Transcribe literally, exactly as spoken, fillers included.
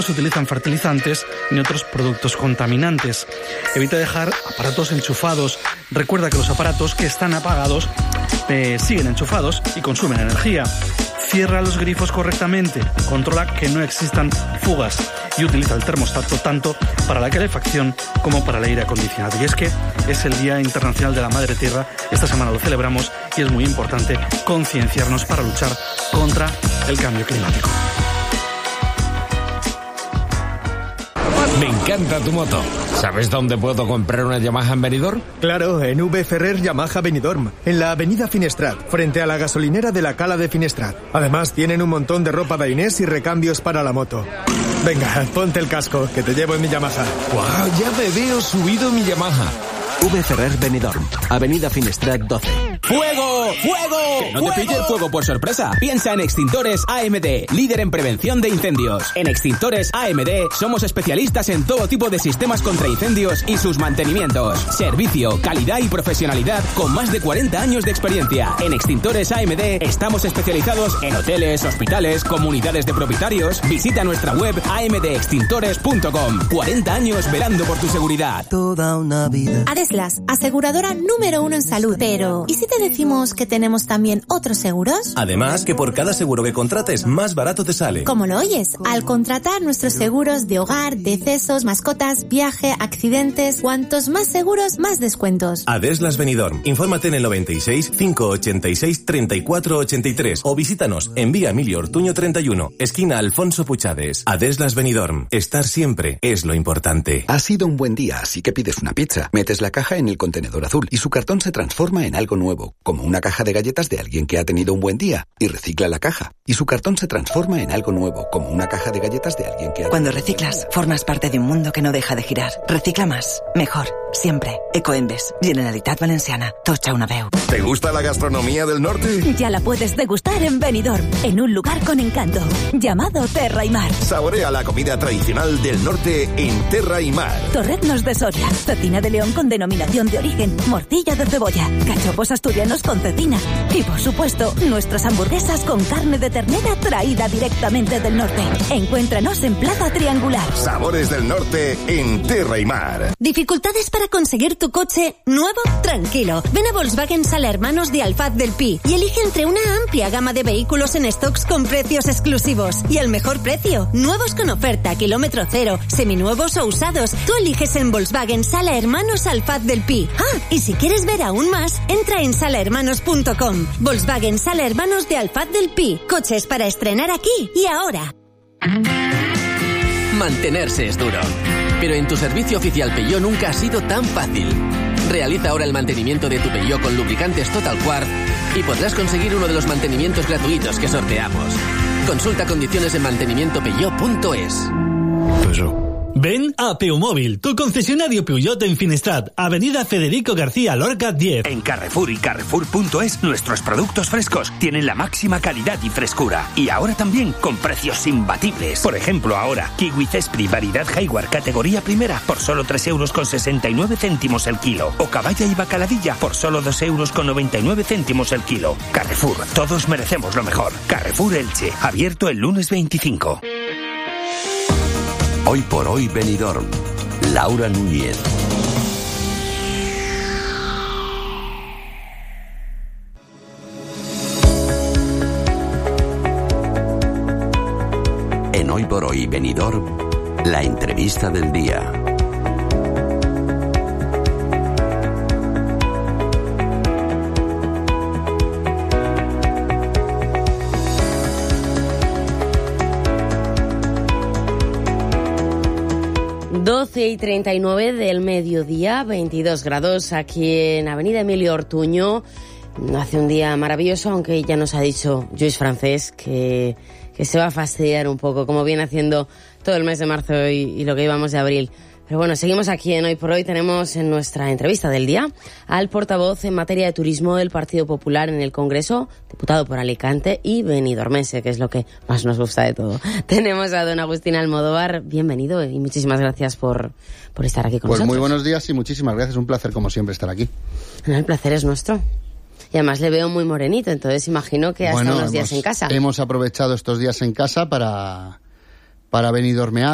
no se utilizan fertilizantes ni otros productos contaminantes. Evita dejar aparatos enchufados. Recuerda que los aparatos que están apagados eh, siguen enchufados y consumen energía. Cierra los grifos correctamente, controla que no existan fugas y utiliza el termostato tanto para la calefacción como para el aire acondicionado. Y es que es el Día Internacional de la Madre Tierra, esta semana lo celebramos y es muy importante concienciarnos para luchar contra el cambio climático. Me encanta tu moto. ¿Sabes dónde puedo comprar una Yamaha en Benidorm? Claro, en V. Ferrer Yamaha Benidorm, en la avenida Finestrat, frente a la gasolinera de la Cala de Finestrat. Además, tienen un montón de ropa Dainés y recambios para la moto. Venga, ponte el casco, que te llevo en mi Yamaha. ¡Guau! Ya me veo subido mi Yamaha. V. Ferrer Benidorm, avenida Finestrat doce. ¡Fuego! ¡Fuego! ¡Que no ¡Fuego! Te pille el fuego por sorpresa! Piensa en Extintores A M D, líder en prevención de incendios. En Extintores A M D somos especialistas en todo tipo de sistemas contra incendios y sus mantenimientos. Servicio, calidad y profesionalidad con más de cuarenta años de experiencia. En Extintores A M D estamos especializados en hoteles, hospitales, comunidades de propietarios. Visita nuestra web a m d extintores punto com. cuarenta años velando por tu seguridad. Toda una vida. Adeslas, aseguradora número uno en salud. Pero, ¿y si te decimos que tenemos también otros seguros? Además, que por cada seguro que contrates, más barato te sale. ¿Cómo lo oyes? Al contratar nuestros seguros de hogar, decesos, mascotas, viaje, accidentes, cuantos más seguros, más descuentos. Adeslas Benidorm. Infórmate en el noventa y seis, cinco ochenta y seis, treinta y cuatro ochenta y tres o visítanos en Vía Emilio Ortuño treinta y uno, esquina Alfonso Puchades. Adeslas Benidorm. Estar siempre es lo importante. Ha sido un buen día, así que pides una pizza. Metes la caja en el contenedor azul y su cartón se transforma en algo nuevo, como una caja de galletas de alguien que ha tenido un buen día, y recicla la caja. Y su cartón se transforma en algo nuevo, como una caja de galletas de alguien que ha... Cuando reciclas, formas parte de un mundo que no deja de girar. Recicla más, mejor, siempre. Ecoembes, Generalitat Valenciana, tocha una veu. ¿Te gusta la gastronomía del norte? Ya la puedes degustar en Benidorm, en un lugar con encanto, llamado Terra y Mar. Saborea la comida tradicional del norte en Terra y Mar. Torreznos de Soria, cecina de león con denominación de origen, morcilla de cebolla, cachopos asturianos con cecina y, por supuesto, nuestras hamburguesas con carne de ternera traída directamente del norte. Encuéntranos en Plaza Triangular. Sabores del norte en Terra y Mar. ¿Dificultades para conseguir tu coche nuevo? Tranquilo. Ven a Volkswagen Sala Hermanos de Alfaz del Pi y elige entre una amplia gama de vehículos en stocks con precios exclusivos y al mejor precio. Nuevos con oferta, kilómetro cero, seminuevos o usados. Tú eliges en Volkswagen Sala Hermanos Alfaz del Pi. Ah, y si quieres ver aún más, entra en sala hermanos punto com. Volkswagen Sala Hermanos de Alfaz del Pi. Coches para estrenar aquí y ahora. Mantenerse es duro, pero en tu servicio oficial Peugeot nunca ha sido tan fácil. Realiza ahora el mantenimiento de tu Peugeot con lubricantes Total Quart y podrás conseguir uno de los mantenimientos gratuitos que sorteamos. Consulta condiciones en mantenimiento peugeot punto es. Peugeot. Ven a Peumóvil, tu concesionario Peugeot en Finestrat, avenida Federico García Lorca diez. En Carrefour y Carrefour punto es, nuestros productos frescos tienen la máxima calidad y frescura. Y ahora también con precios imbatibles. Por ejemplo, ahora, Kiwi Cespri variedad Hayward categoría primera por solo tres euros con sesenta y nueve céntimos el kilo. O caballa y bacaladilla por solo dos euros con noventa y nueve céntimos el kilo. Carrefour, todos merecemos lo mejor. Carrefour Elche, abierto el lunes veinticinco. Hoy por hoy Benidorm. Laura Núñez. En Hoy por hoy Benidorm, la entrevista del día. doce y treinta y nueve del mediodía, veintidós grados aquí en Avenida Emilio Ortuño. Hace un día maravilloso, aunque ya nos ha dicho Lluís Francés que, que se va a fastidiar un poco, como viene haciendo todo el mes de marzo y, y lo que llevamos de abril. Pero bueno, seguimos aquí en Hoy por Hoy. Tenemos en nuestra entrevista del día al portavoz en materia de turismo del Partido Popular en el Congreso, diputado por Alicante y benidormense, que es lo que más nos gusta de todo. Tenemos a don Agustín Almodóvar. Bienvenido y muchísimas gracias por, por estar aquí con pues nosotros. Pues muy buenos días y muchísimas gracias. Un placer, como siempre, estar aquí. No, el placer es nuestro. Y además le veo muy morenito, entonces imagino que ha bueno, estado unos hemos, días en casa. Hemos aprovechado estos días en casa para, para benidormear.